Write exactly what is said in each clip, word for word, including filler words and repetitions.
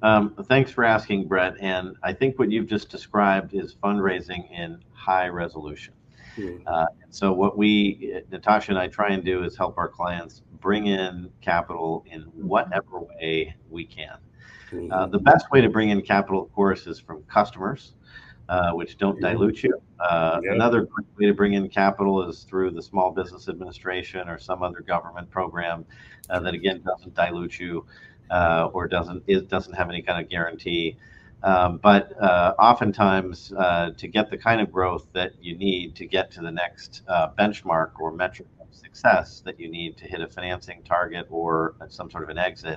Um, thanks for asking, Brett. And I think what you've just described is fundraising in high resolution. Mm-hmm. Uh, and so what we, Natasha and I, try and do is help our clients bring in capital in whatever way we can. Uh, the best way to bring in capital, of course, is from customers, uh, which don't Mm-hmm. dilute you. Uh, Yep. another great way to bring in capital is through the Small Business Administration or some other government program uh, that again doesn't dilute you uh, or doesn't it doesn't have any kind of guarantee. Um, but uh, oftentimes, uh, to get the kind of growth that you need to get to the next uh, benchmark or metric of success that you need to hit a financing target or some sort of an exit,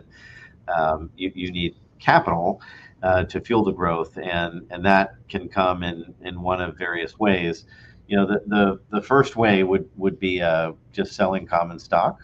um, you, you need capital uh, to fuel the growth, and and that can come in in one of various ways. You know, the the, the first way would would be uh, just selling common stock.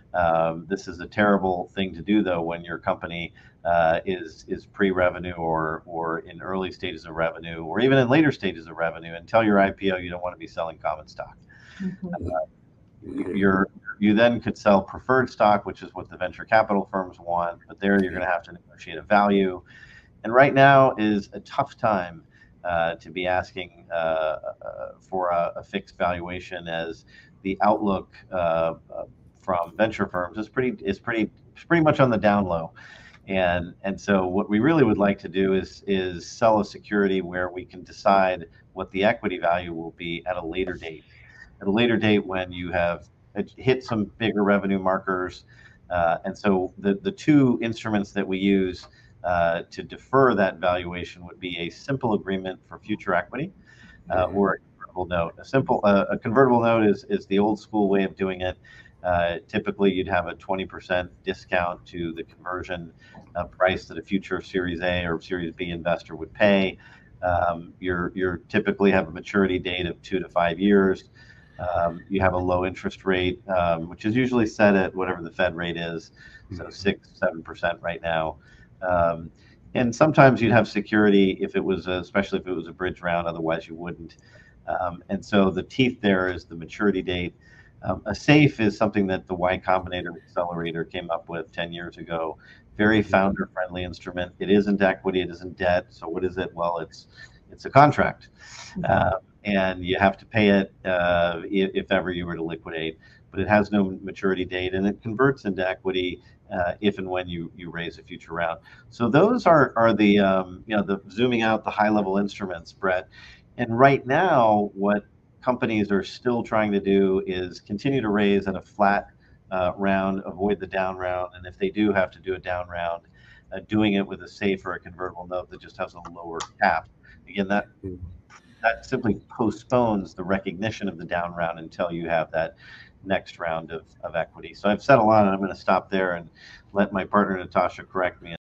Um, this is a terrible thing to do, though, when your company uh, is is pre-revenue or or in early stages of revenue, or even in later stages of revenue. Until your I P O, you don't want to be selling common stock. Mhm. Mm-hmm. You're you then could sell preferred stock, which is what the venture capital firms want, but there you're going to have to negotiate a value. And right now is a tough time uh, to be asking uh, uh, for a, a fixed valuation, as the outlook uh, uh, from venture firms is pretty is pretty pretty much on the down low. And and so what we really would like to do is is sell a security where we can decide what the equity value will be at a later date. At a later date when you have hit some bigger revenue markers. Uh, and so the the two instruments that we use uh, to defer that valuation would be a simple agreement for future equity uh, Mm-hmm. or a convertible note. A simple uh, a convertible note is is the old school way of doing it. Uh, typically, you'd have a twenty percent discount to the conversion uh, price that a future Series A or Series B investor would pay. Um, you're you're typically have a maturity date of two to five years. Um, you have a low interest rate, um, which is usually set at whatever the Fed rate is, so six, seven percent right now. Um, and sometimes you'd have security if it was, a, especially if it was a bridge round. Otherwise, you wouldn't. Um, and so the teeth there is the maturity date. Um, a safe is something that the Y Combinator Accelerator came up with ten years ago. Very Mm-hmm. founder-friendly instrument. It isn't equity. It isn't debt. So what is it? Well, it's it's a contract. Mhm. Uh, and you have to pay it uh, if, if ever you were to liquidate. But it has no maturity date, and it converts into equity uh, if and when you you raise a future round. So those are are the um, you know the zooming out the high level instruments, Brett. And right now, what companies are still trying to do is continue to raise at a flat uh, round, avoid the down round, and if they do have to do a down round, uh, doing it with a safe or a convertible note that just has a lower cap. Again, that that simply postpones the recognition of the down round until you have that next round of, of equity. So I've said a lot, and I'm going to stop there and let my partner Natasha correct me